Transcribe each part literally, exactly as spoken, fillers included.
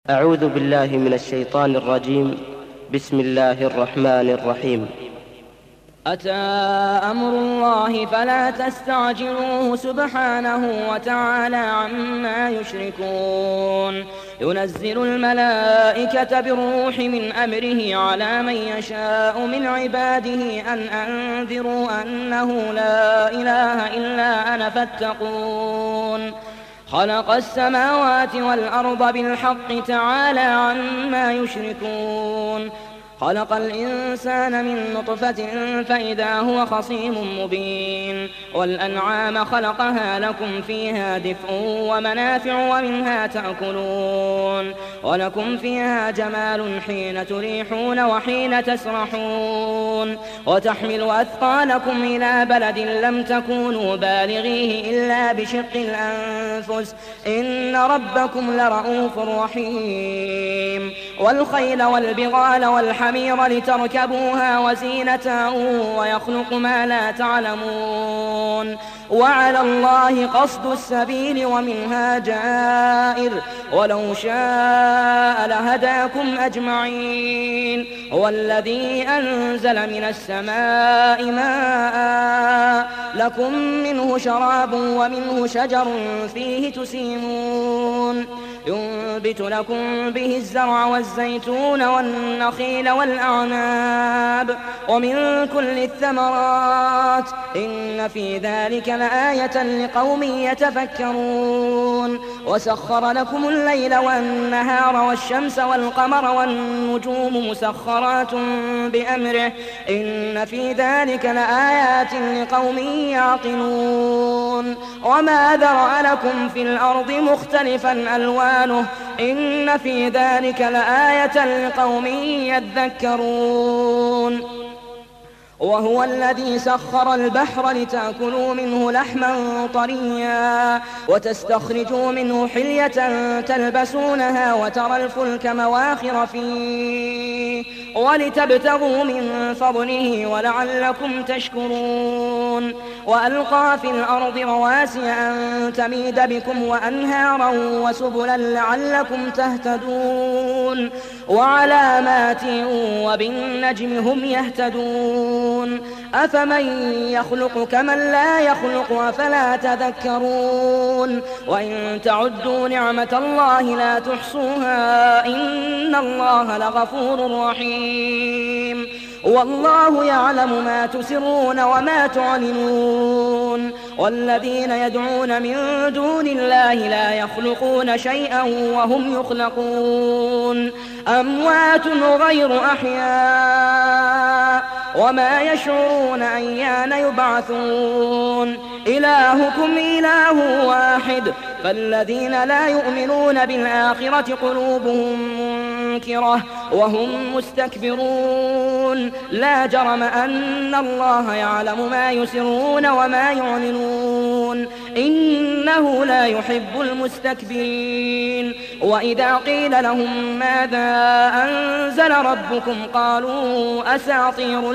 أعوذ بالله من الشيطان الرجيم. بسم الله الرحمن الرحيم. أتى أمر الله فلا تستعجلوه سبحانه وتعالى عما يشركون. ينزل الملائكة بالروح من أمره على من يشاء من عباده أن أنذروا أنه لا إله إلا أنا فاتقون. خلق السماوات والأرض بالحق تعالى عما يشركون. خلق الإنسان من نطفة فإذا هو خصيم مبين. والأنعام خلقها لكم فيها دفء ومنافع ومنها تأكلون. ولكم فيها جمال حين تريحون وحين تسرحون. وتحمل أثقالكم إلى بلد لم تكونوا بالغيه إلا بشق الأنفس إن ربكم لرؤوف رحيم. والخيل والبغال والحمير لتركبوها وزينة ويخلق ما لا تعلمون. وعلى الله قصد السبيل ومنها جائر ولو شاء لهداكم أجمعين. هو الذي أنزل من السماء ماء لكم منه شراب ومنه شجر فيه تسيمون. ينبت لكم به الزرع والزيتون والنخيل والأعناب ومن كل الثمرات إن في ذلك لآية لقوم يتفكرون. وسخر لكم الليل والنهار والشمس والقمر والنجوم مسخرات بأمره إن في ذلك لآيات لقوم يعقلون. وما ذرأ لكم في الأرض مختلفا ألوانه إن في ذلك لآية لقوم يذكرون. وهو الذي سخر البحر لتأكلوا منه لحما طريا وتستخرجوا منه حلية تلبسونها وترى الفلك مواخر فيه ولتبتغوا من فضله ولعلكم تشكرون. وألقى في الأرض رواسي أن تميد بكم وأنهارا وسبلا لعلكم تهتدون. وعلامات وبالنجم هم يهتدون. أفمن يخلق كمن لا يخلق أفلا تذكرون. وإن تعدوا نعمة الله لا تحصوها إن الله لغفور رحيم. والله يعلم ما تسرون وما تعلنون. والذين يدعون من دون الله لا يخلقون شيئا وهم يخلقون. أموات غير أحياء وما يشعرون أيان يبعثون. إلهكم إله واحد فالذين لا يؤمنون بالآخرة قلوبهم منكرة وهم مستكبرون. لا جرم أن الله يعلم ما يسرون وما يعلنون إنه لا يحب المستكبرين. وإذا قيل لهم ماذا أنزل ربكم قالوا أساطير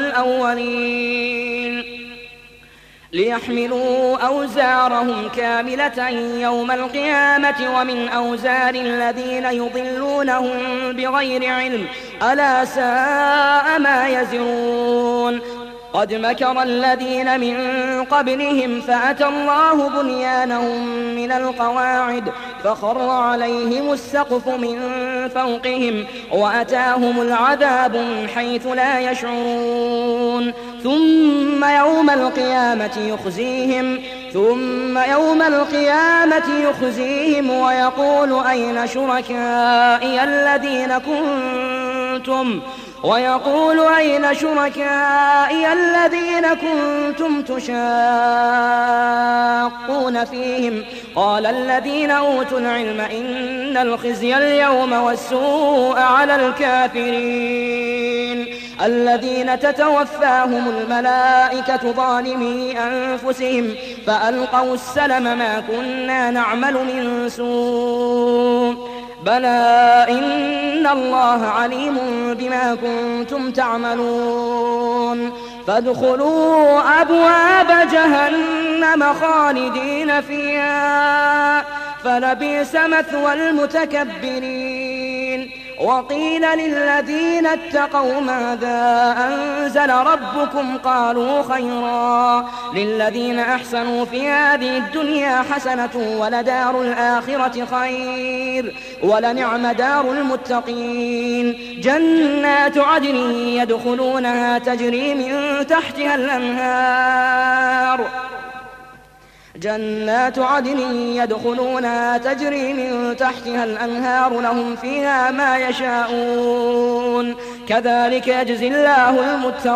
الأولين. ليحملوا أوزارهم كاملة يوم القيامة ومن أوزار الذين يضلونهم بغير علم ألا ساء ما يزرون. قد مكر الذين من قبلهم فأتى الله بنيانهم من القواعد فخر عليهم السقف من فوقهم وأتاهم العذاب من حيث لا يشعرون. ثم يوم القيامة يخزيهم ثم يوم القيامة يخزيهم ويقول أين شركائي الذين كنتم ويقول أين شركائي الذين كنتم تشاقون فيهم قال الذين أوتوا العلم إن الخزي اليوم والسوء على الكافرين الذين تتوفاهم الملائكة ظالمي أنفسهم فألقوا السلم ما كنا نعمل من سوء بلى إن الله عليم بما كنتم تعملون. فادخلوا أبواب جهنم خالدين فيها فلبئس مثوى المتكبرين. وقيل للذين اتقوا ماذا أنزل ربكم قالوا خيرا للذين أحسنوا في هذه الدنيا حسنة ولدار الآخرة خير ولنعم دار المتقين جنات عدن يدخلونها تجري من تحتها الأنهار جنات عدن يدخلونها تجري من تحتها الأنهار لهم فيها ما يشاءون كذلك يجزي الله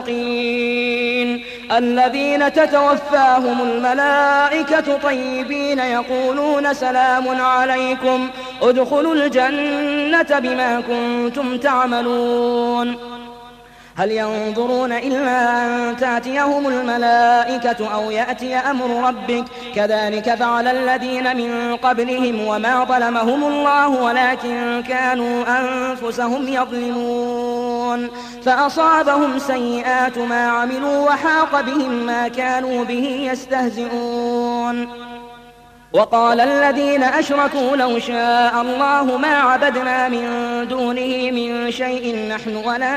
المتقين الذين تتوفاهم الملائكة طيبين يقولون سلام عليكم ادخلوا الجنة بما كنتم تعملون هل ينظرون إلا أن تأتيهم الملائكة أو يأتي أمر ربك كذلك فعل الذين من قبلهم وما ظلمهم الله ولكن كانوا أنفسهم يظلمون فأصابهم سيئات ما عملوا وحاق بهم ما كانوا به يستهزئون وقال الذين أشركوا لو شاء الله ما عبدنا من دونه من شيء نحن ولا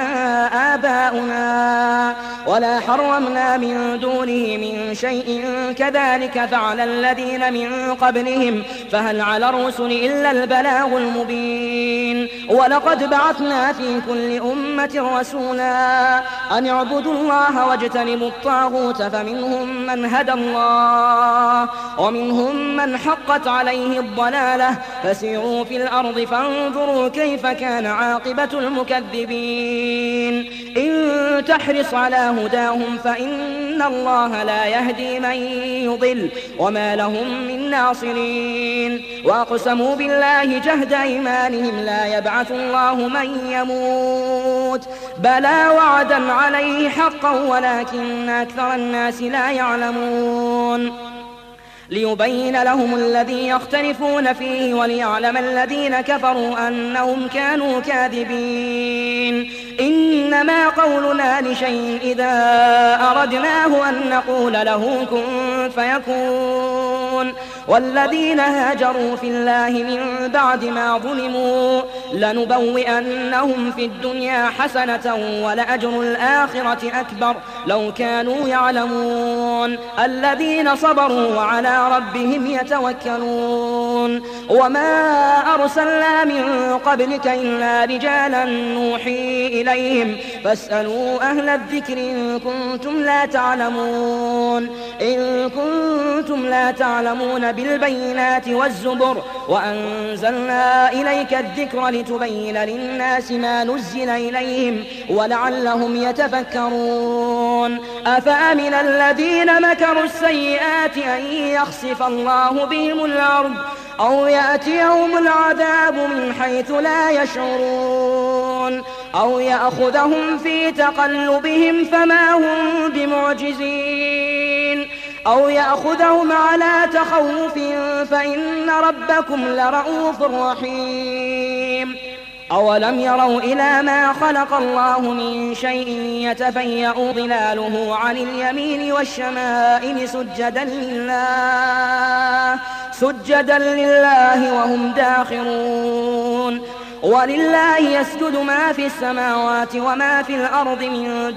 آباؤنا ولا حرمنا من دونه من شيء كذلك فعل الذين من قبلهم فهل على الرسل إلا البلاغ المبين ولقد بعثنا في كل أمة رسولا أن اعبدوا الله واجتنبوا الطاغوت فمنهم من هدى الله ومنهم من من حقت عليه الضلالة فسيروا في الأرض فانظروا كيف كان عاقبة المكذبين إن تحرص على هداهم فإن الله لا يهدي من يضل وما لهم من ناصرين وأقسموا بالله جهد أيمانهم لا يبعث الله من يموت بلى وعدا عليه حقا ولكن أكثر الناس لا يعلمون ليبين لهم الذي يختلفون فيه وليعلم الذين كفروا أنهم كانوا كاذبين إنما قولنا لشيء إذا أردناه أن نقول له كن فيكون والذين هاجروا في الله من بعد ما ظلموا لنبوئنهم في الدنيا حسنة ولأجر الآخرة أكبر لو كانوا يعلمون الذين صبروا وعلى ربهم يتوكلون وما أرسلنا من قبلك إلا رجالا نوحي إليهم فاسألوا أهل الذكر إن كنتم لا تعلمون إن كنتم لا تعلمون بالبينات والزبر وأنزلنا إليك الذكر لتبين للناس ما نزل إليهم ولعلهم يتفكرون أفأمن الذين مكروا السيئات أن يخسف الله بهم الأرض أو يأتيهم العذاب من حيث لا يشعرون أو يأخذهم في تقلبهم فما هم بمعجزين أو يأخذهم على تخوف فإن ربكم لرؤوف رحيم أولم يروا إلى ما خلق الله من شيء يتفيأ ظلاله عن اليمين والشمائل سجدا لله سجدا لله وهم داخرون ولله يسجد ما في السماوات وما في الأرض من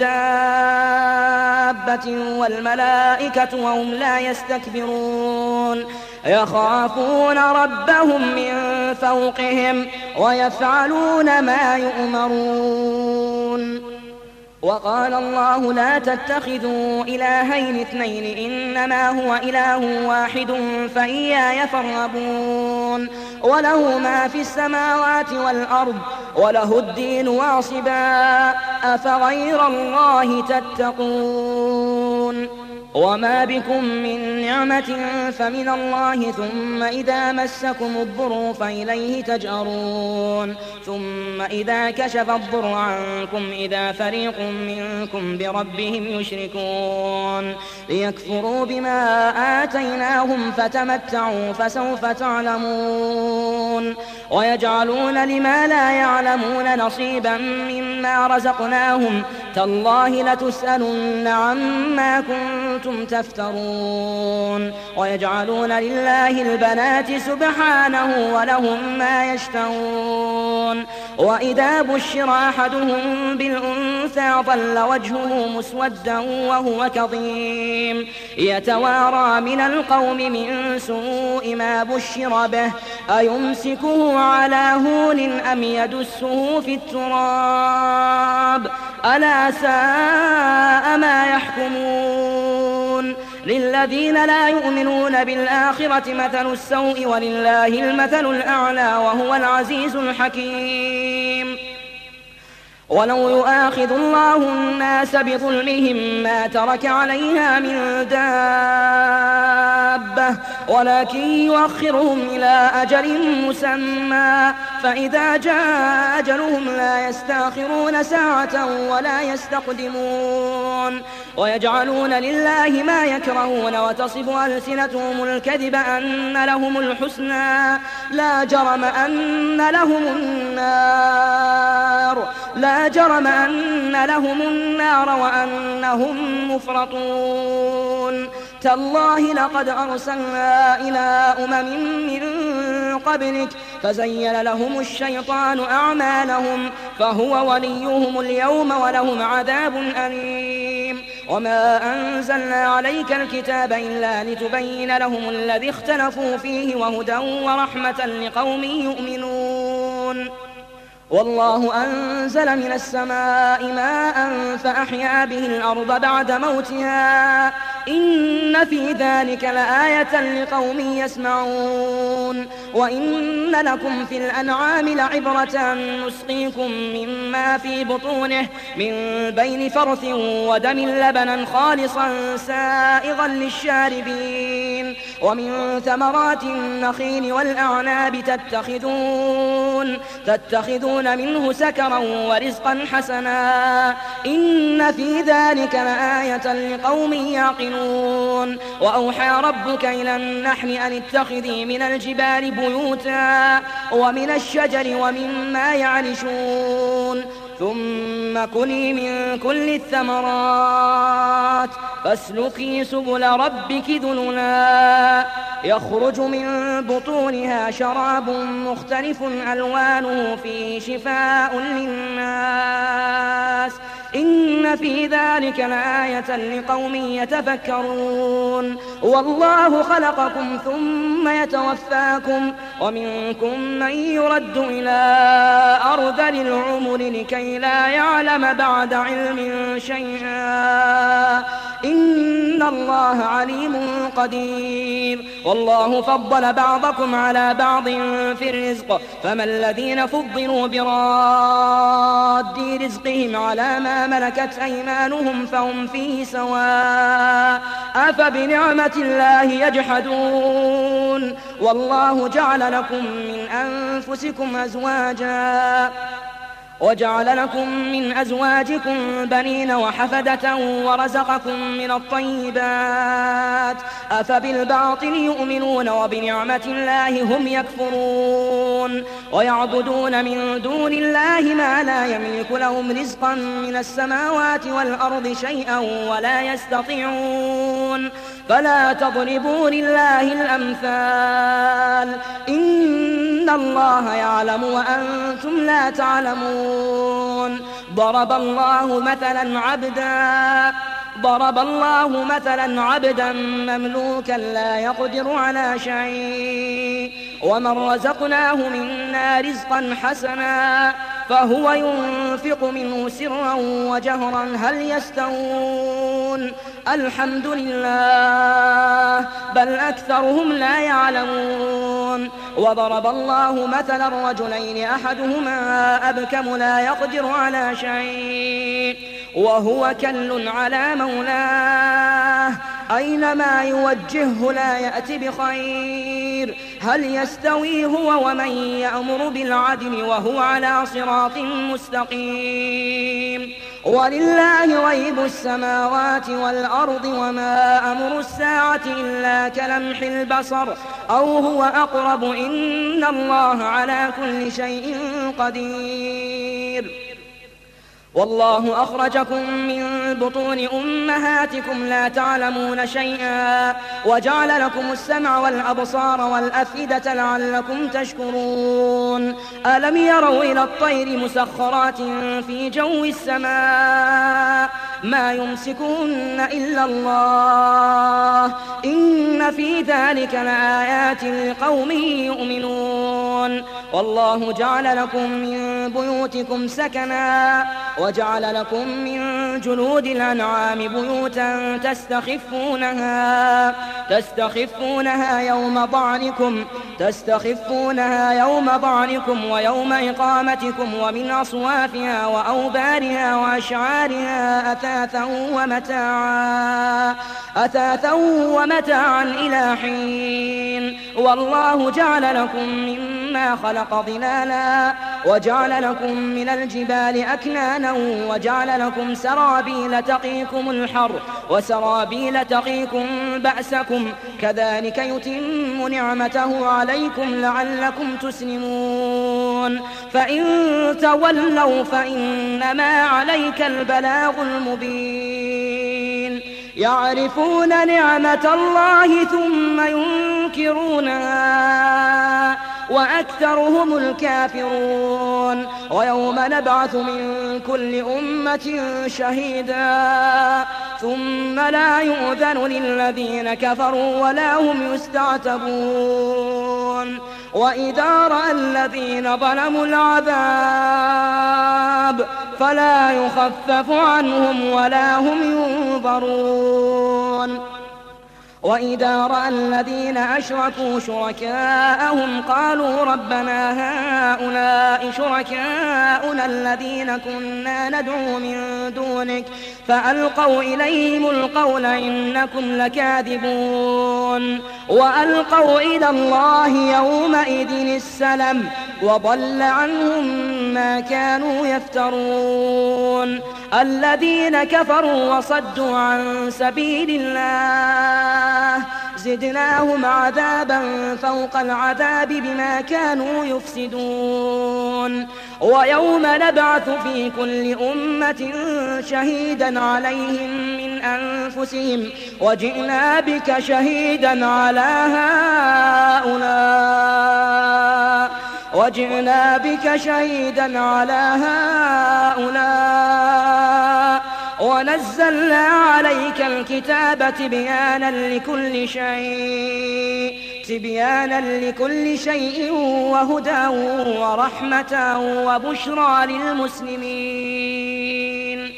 دابة والملائكة وهم لا يستكبرون يخافون ربهم من فوقهم ويفعلون ما يؤمرون وقال الله لا تتخذوا إلهين اثنين إنما هو إله واحد فإياي فارهبون وله ما في السماوات والأرض وله الدين واصبا أفغير الله تتقون وما بكم من نعمة فمن الله ثم إذا مسكم الضر فإليه تجأرون ثم إذا كشف الضر عنكم إذا فريق منكم بربهم يشركون ليكفروا بما آتيناهم فتمتعوا فسوف تعلمون ويجعلون لما لا يعلمون نصيبا مما رزقناهم تالله لتسألن عما كنتم كنتم تفترون ويجعلون لله البنات سبحانه ولهم ما يشتهون وإذا بشر أحدهم بالأنثى ظل وجهه مسودا وهو كظيم يتوارى من القوم من سوء ما بشر به أيمسكه على هون أم يدسه في التراب ألا ساء ما يحكمون للذين لا يؤمنون بالآخرة مثل السوء ولله المثل الأعلى وهو العزيز الحكيم ولو يؤاخذ الله الناس بظلمهم ما ترك عليها من دابة ولكن يؤخرهم إلى أجل مسمى فإذا جاء أجلهم لا يستأخرون ساعة ولا يستقدمون ويجعلون لله ما يكرهون وتصف ألسنتهم الكذب أن لهم الحسنى لا جرم أن لهم النار لا جرم أن لهم النار وأنهم مفرطون تالله لقد أرسلنا إلى أمم من قبلك فزين لهم الشيطان أعمالهم فهو وليهم اليوم ولهم عذاب أليم وما أنزلنا عليك الكتاب إلا لتبين لهم الذي اختلفوا فيه وهدى ورحمة لقوم يؤمنون والله أنزل من السماء ماء فأحيا به الأرض بعد موتها إن في ذلك لآية لقوم يسمعون وإن لكم في الأنعام لعبرة نسقيكم مما في بطونه من بين فرث ودم لبنا خالصا سائغا للشاربين ومن ثمرات النخيل والأعناب تتخذون تتخذون منه سكرا ورزقا حسنا إن في ذلك لآية لقوم يعقلون وأوحى ربك إلى النحل أن اتخذي من الجبال بيوتا ومن الشجر ومما يعرشون ثم كلي من كل الثمرات فاسلكي سبل ربك ذللا يخرج من بطونها شراب مختلف ألوانه فيه شفاء للناس إن في ذلك لآية لقوم يتفكرون والله خلقكم ثم يتوفاكم ومنكم من يرد إلى أرذل العمر لكي لا يعلم بعد علم شيئا إن الله عليم قدير والله فضل بعضكم على بعض في الرزق فما الذين فضلوا براد رزقهم على ما ملكت أيمانهم فهم فيه سواء أفبنعمة الله يجحدون والله جعل لكم من أنفسكم أزواجا وجعل لكم من أزواجكم بنين وحفدة ورزقكم من الطيبات أفبالباطل يؤمنون وبنعمة الله هم يكفرون ويعبدون من دون الله ما لا يملك لهم رزقا من السماوات والأرض شيئا ولا يستطيعون فلا تضربوا لله الأمثال إن الله يعلم وأنتم لا تعلمون ضرب الله مثلا عبدا ضرب الله مثلا عبدا مملوكا لا يقدر على شيء ومن رزقناه منا رزقا حسنا فهو ينفق منه سرا وجهرا هل يستوون الحمد لله بل أكثرهم لا يعلمون وضرب الله مثلا رجلين أحدهما أبكم لا يقدر على شيء وهو كل على مولاه أينما يوجهه لا يأتي بخير هل يستوي هو ومن يأمر بالعدل وهو على صراط مستقيم ولله غيب السماوات والأرض وما أمر الساعة إلا كلمح البصر أو هو أقرب إن الله على كل شيء قدير والله أخرجكم من بطون أمهاتكم لا تعلمون شيئا وجعل لكم السمع والأبصار والأفئدة لعلكم تشكرون ألم يروا إلى الطير مسخرات في جو السماء ما يمسكون إلا الله إن في ذلك لآيات لقوم يؤمنون والله جعل لكم من بيوتكم سكنا وجعل لكم من جلود الأنعام بيوتا تستخفونها تستخفونها يوم ضعنكم تستخفونها يوم ضعنكم ويوم إقامتكم ومن أصوافها وأوبارها وأشعارها أثاثا ومتاعا أثاثا ومتاعا إلى حين والله جعل لكم مما خلق ظلالا وجعل لكم من الجبال أكنانا وجعل لكم سرابيل تقيكم الحر وسرابيل تقيكم بأسكم كذلك يتم نعمته عليكم لعلكم تسلمون فإن تولوا فإنما عليك البلاغ المبين يعرفون نعمة الله ثم ينكرونها وأكثرهم الكافرون ويوم نبعث من كل أمة شهيدا ثم لا يؤذن للذين كفروا ولا هم يستعتبون وإذا رأى الذين ظلموا العذاب فلا يخفف عنهم ولا هم ينظرون وإذا رأى الذين أشركوا شركاءهم قالوا ربنا هؤلاء شركاؤنا الذين كنا ندعو من دونك فألقوا إليهم القول إنكم لكاذبون وألقوا إلى الله يومئذ السلم وضل عنهم ما كانوا يفترون الذين كفروا وصدوا عن سبيل الله زدناهم عذابا فوق العذاب بما كانوا يفسدون ويوم نبعث في كل أمة شهيدا عليهم من أنفسهم وجئنا بك شهيدا على هؤلاء وجئنا بك شهيدا على هؤلاء ونزلنا عليك الكتاب تبيانا لكل شيء تبيانا لكل شيء وهدى ورحمة وبشرى للمسلمين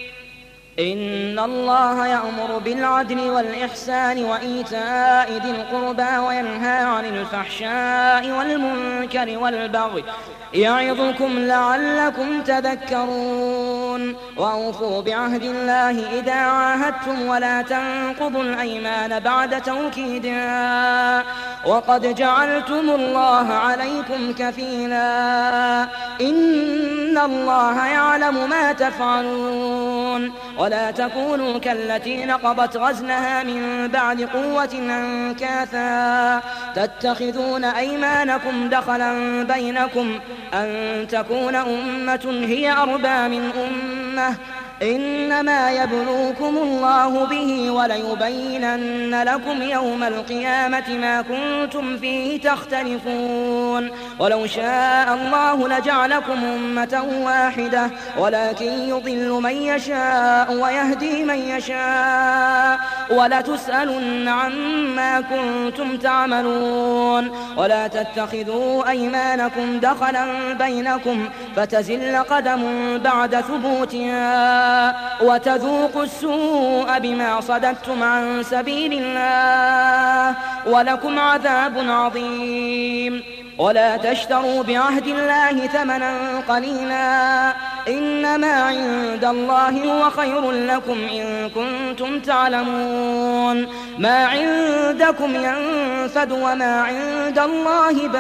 إن الله يأمر بالعدل والإحسان وإيتاء ذي القربى وينهى عن الفحشاء والمنكر والبغي يعظكم لعلكم تذكرون وأوفوا بعهد الله إذا عاهدتم ولا تنقضوا الأيمان بعد توكيدها وقد جعلتم الله عليكم كفيلا إن الله يعلم ما تفعلون ولا تكونوا كالتي نقضت غزلها من بعد قوة أنكاثا تتخذون أيمانكم دخلا بينكم أن تكون أمة هي أربى من أمة إنما يبلوكم الله به وليبينن لكم يوم القيامة ما كنتم فيه تختلفون ولو شاء الله لجعلكم أمة واحدة ولكن يضل من يشاء ويهدي من يشاء ولتسألن عما كنتم تعملون ولا تتخذوا أيمانكم دخلا بينكم فتزل قدم بعد ثبوتها وتذوقوا السوء بما صددتم عن سبيل الله ولكم عذاب عظيم ولا تشتروا بعهد الله ثمنا قليلا إنما عند الله هو خير لكم إن كنتم تعلمون ما عندكم ينفد وما عند الله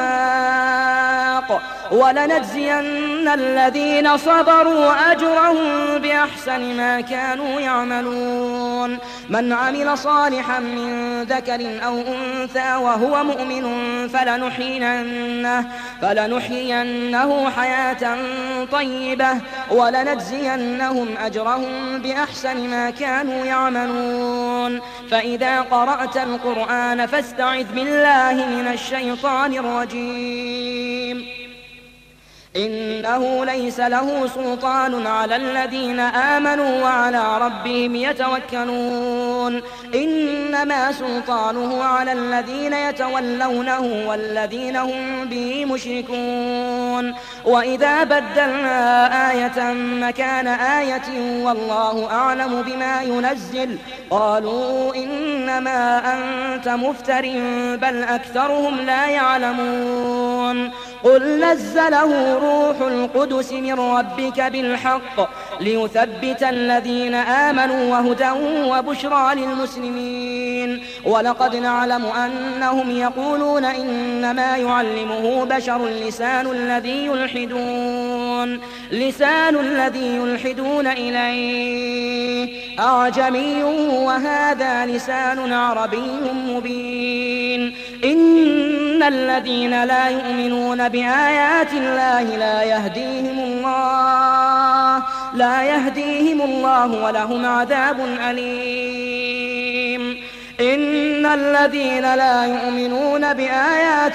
باق ولنجزين الذين صبروا أجرهم بأحسن ما كانوا يعملون من عمل صالحا من ذكر أو أنثى وهو مؤمن فلنحيينه, فلنحيينه حياة طيبة ولنجزينهم أجرهم بأحسن ما كانوا يعملون. فإذا قرأت القرآن فاستعذ بالله من الشيطان الرجيم. إنه ليس له سلطان على الذين آمنوا وعلى ربهم يتوكلون. إنما سلطانه على الذين يتولونه والذين هم به مشركون. وإذا بدلنا آية مكان آية والله أعلم بما ينزل قالوا إنما أنت مفتر بل أكثرهم لا يعلمون. قل نزله روح القدس من ربك بالحق ليثبت الذين آمنوا وهدى وبشرى للمسلمين. ولقد نعلم أنهم يقولون إنما يعلمه بشر لسان الذي يلحدون لسان الذي يلحدون إليه أعجمي وهذا لسان عربي مبين. إن الذين لا يؤمنون بآيات الله لا يهديهم الله لا يهديهم الله ولهم عذاب أليم. إن الذين لا يؤمنون بآيات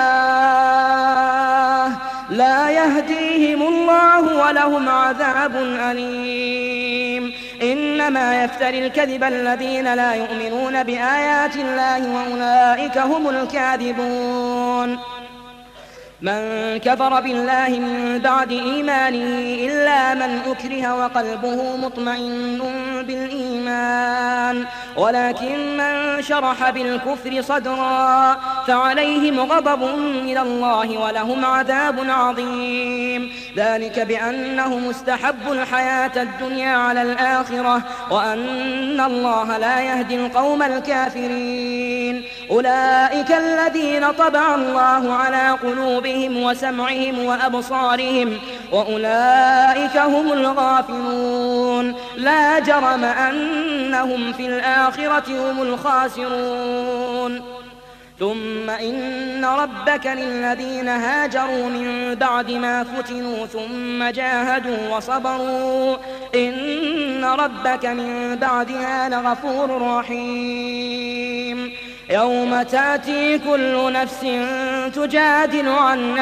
الله لا يهديهم الله ولهم عذاب أليم. إنما يفتري الكذب الذين لا يؤمنون بآيات الله وأولئك هم الكاذبون. من كفر بالله من بعد إيمانه إلا من أكره وقلبه مطمئن بالإيمان ولكن من شرح بالكفر صدرا فعليهم غضب من الله ولهم عذاب عظيم. ذلك بأنهم استحبوا الحياة الدنيا على الآخرة وأن الله لا يهدي القوم الكافرين. أولئك الذين طبع الله على قلوبهم وسمعهم وأبصارهم وأولئك هم الغافلون. لا جرم أنهم في الآخرة هم الخاسرون. ثم إن ربك للذين هاجروا من بعد ما فتنوا ثم جاهدوا وصبروا إن ربك من بعدها لغفور رحيم. يوم تأتي كل نفس تجادل عن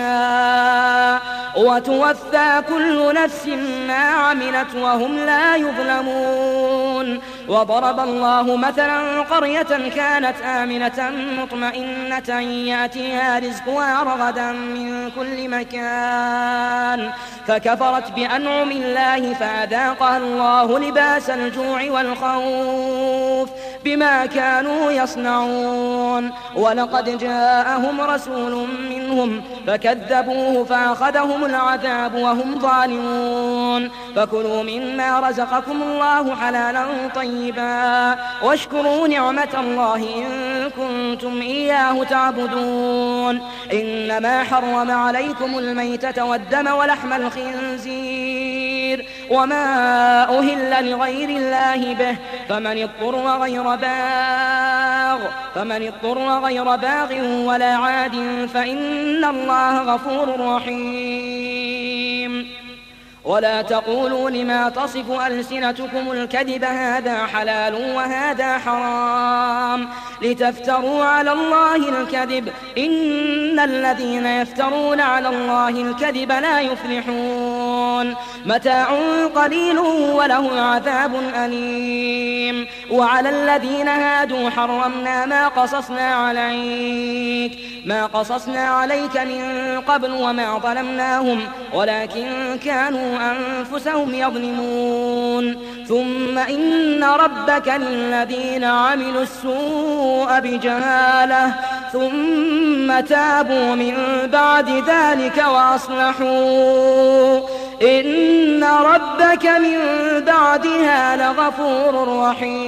نفسها وتوفى كل نفس ما عملت وهم لا يظلمون. وضرب الله مثلا قرية كانت آمنة مطمئنة يأتيها رزقها رغدا من كل مكان فكفرت بأنعم الله فأذاقها الله لباس الجوع والخوف بما كانوا يصنعون. ولقد جاءهم رسول منهم فكذبوه فأخذهم العذاب وهم ظالمون. فكلوا مما رزقكم الله حلالا طيبا واشكروا نعمة الله إن كنتم إياه تعبدون. إنما حرم عليكم الميتة والدم ولحم الخنزير وما أهل لغير الله به فمن اضطر غير باغ فمن اضطر غير باغ ولا عاد فإن الله غفور رحيم. ولا تقولوا لما تصف ألسنتكم الكذب هذا حلال وهذا حرام لتفتروا على الله الكذب إن الذين يفترون على الله الكذب لا يفلحون. متاع قليل وله عذاب أليم. وعلى الذين هادوا حرمنا ما قصصنا عليك ما قصصنا عليك من قبل وما ظلمناهم ولكن كانوا أنفسهم يظلمون. ثم إن ربك للذين عملوا السوء بجهالة ثم تابوا من بعد ذلك وأصلحوا إن ربك من بعدها لغفور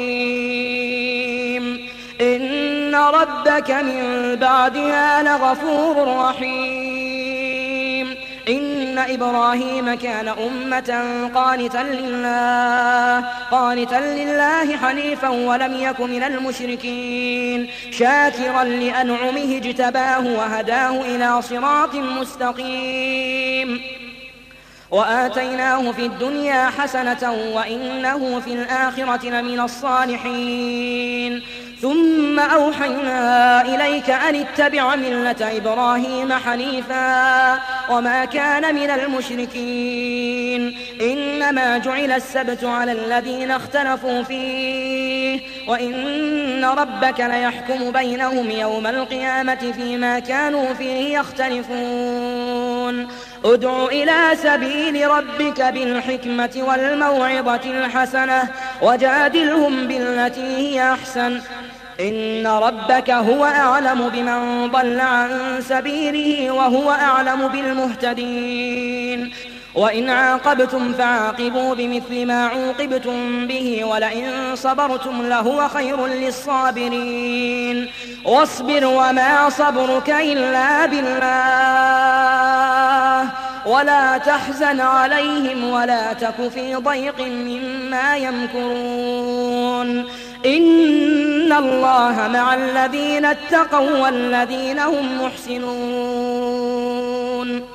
رحيم. إن ربك من بعدها لغفور رحيم. إن إبراهيم كان أمة قانتا لله قانتا لله حنيفا ولم يك من المشركين شاكرا لأنعمه اجتباه وهداه إلى صراط مستقيم. وآتيناه في الدنيا حسنة وإنه في الآخرة لمن الصالحين ثم أوحينا إليك أن اتبع ملة إبراهيم حنيفا وما كان من المشركين إنما جعل السبت على الذين اختلفوا فيه وإن ربك ليحكم بينهم يوم القيامة فيما كانوا فيه يختلفون ادع إلى سبيل ربك بالحكمة والموعظة الحسنة وجادلهم بالتي هي أحسن إن ربك هو أعلم بمن ضل عن سبيله وهو أعلم بالمهتدين وإن عاقبتم فعاقبوا بمثل ما عوقبتم به ولئن صبرتم لهو خير للصابرين واصبر وما صبرك إلا بالله ولا تحزن عليهم ولا تك في ضيق مما يمكرون إن الله مع الذين اتقوا والذين هم محسنون